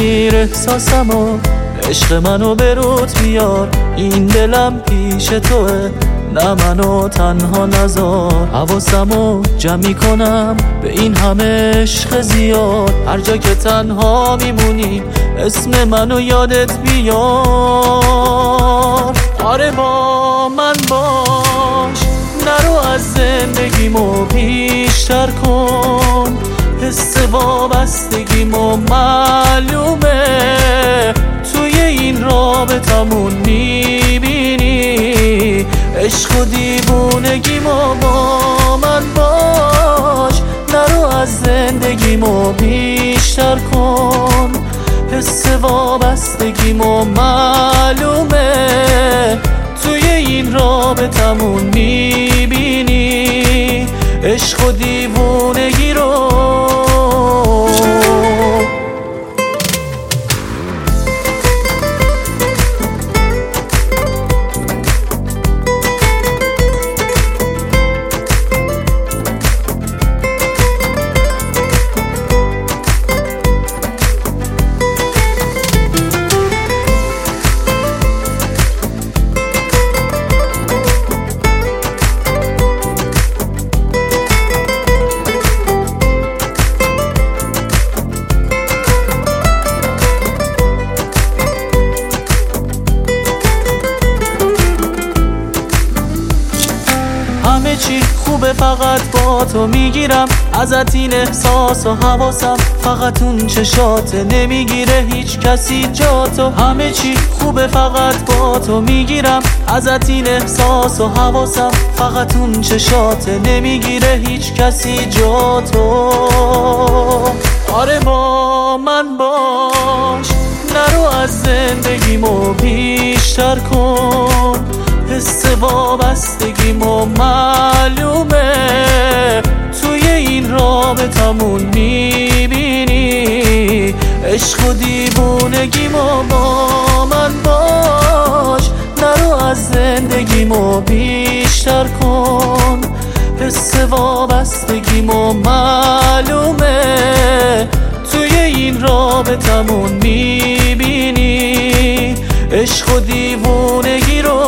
بگیر احساسمو، عشق منو به رود بیار، این دلم پیش توه، نه منو تنها نذار. حواسمو جمع کنم به این همه عشق زیاد، هر جا که تنها میمونی اسم منو یادت بیار. آره با من باش، نرو از زندگیمو بیشتر کن، حس وابستگیمو معلومه، توی این رابطمون میبینی عشق و دیوونگیمو. با من باش، نرو از زندگیمو بیشتر کن، حس وابستگیمو معلومه، توی این رابطمون میبینی عشق و دیوونگی رو. همه چی خوبه فقط با تو میگیرم ازت این احساس و حواسم، فقط اون چشات نمیگیره هیچ کسی جا تو. همه چی خوبه فقط با تو میگیرم ازت این احساس و حواسم، فقط اون چشات نمیگیره هیچ کسی جا تو. آره با من باش، نرو از زندگیمو بیشتر کن، حس وابستگیمو معلومه، توی این رابطمون میبینی عشق و دیوونگیمو. با من باش، نرو از زندگیمو بیشتر کن، حس وابستگیمو معلومه، توی این رابطمون میبینی عشق و دیوونگی رو.